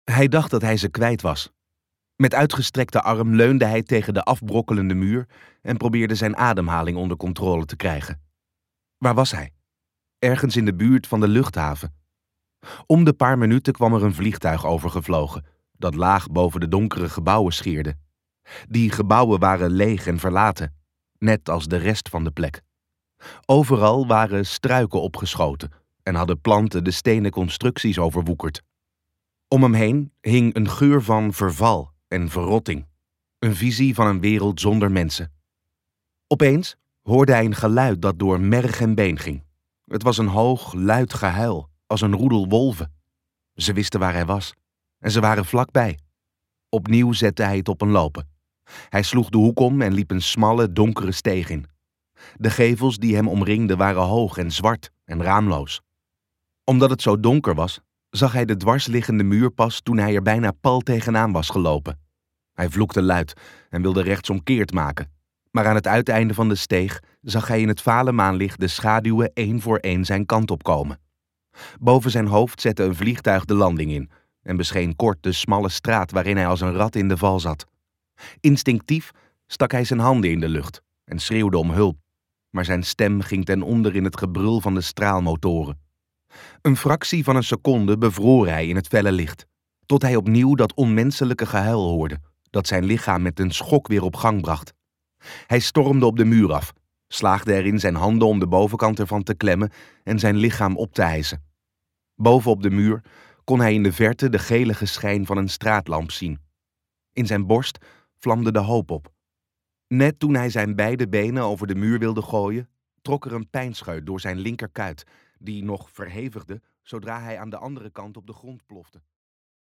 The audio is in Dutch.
Hij dacht dat hij ze kwijt was. Met uitgestrekte arm leunde hij tegen de afbrokkelende muur en probeerde zijn ademhaling onder controle te krijgen. Waar was hij? Ergens in de buurt van de luchthaven. Om de paar minuten kwam er een vliegtuig overgevlogen, dat laag boven de donkere gebouwen schierde. Die gebouwen waren leeg en verlaten, net als de rest van de plek. Overal waren struiken opgeschoten en hadden planten de stenen constructies overwoekerd. Om hem heen hing een geur van verval en verrotting. Een visie van een wereld zonder mensen. Opeens hoorde hij een geluid dat door merg en been ging. Het was een hoog, luid gehuil, als een roedel wolven. Ze wisten waar hij was en ze waren vlakbij. Opnieuw zette hij het op een lopen. Hij sloeg de hoek om en liep een smalle, donkere steeg in. De gevels die hem omringden waren hoog en zwart en raamloos. Omdat het zo donker was, zag hij de dwarsliggende muur pas toen hij er bijna pal tegenaan was gelopen. Hij vloekte luid en wilde rechtsomkeert maken. Maar aan het uiteinde van de steeg zag hij in het vale maanlicht de schaduwen één voor één zijn kant op komen. Boven zijn hoofd zette een vliegtuig de landing in en bescheen kort de smalle straat waarin hij als een rat in de val zat. Instinctief stak hij zijn handen in de lucht en schreeuwde om hulp, maar zijn stem ging ten onder in het gebrul van de straalmotoren. Een fractie van een seconde bevroor hij in het felle licht, tot hij opnieuw dat onmenselijke gehuil hoorde, dat zijn lichaam met een schok weer op gang bracht. Hij stormde op de muur af, slaagde erin zijn handen om de bovenkant ervan te klemmen en zijn lichaam op te hijsen. Boven op de muur kon hij in de verte de gelige schijn van een straatlamp zien. In zijn borst vlamde de hoop op. Net toen hij zijn beide benen over de muur wilde gooien, trok er een pijnscheut door zijn linkerkuit, die nog verhevigde zodra hij aan de andere kant op de grond plofte.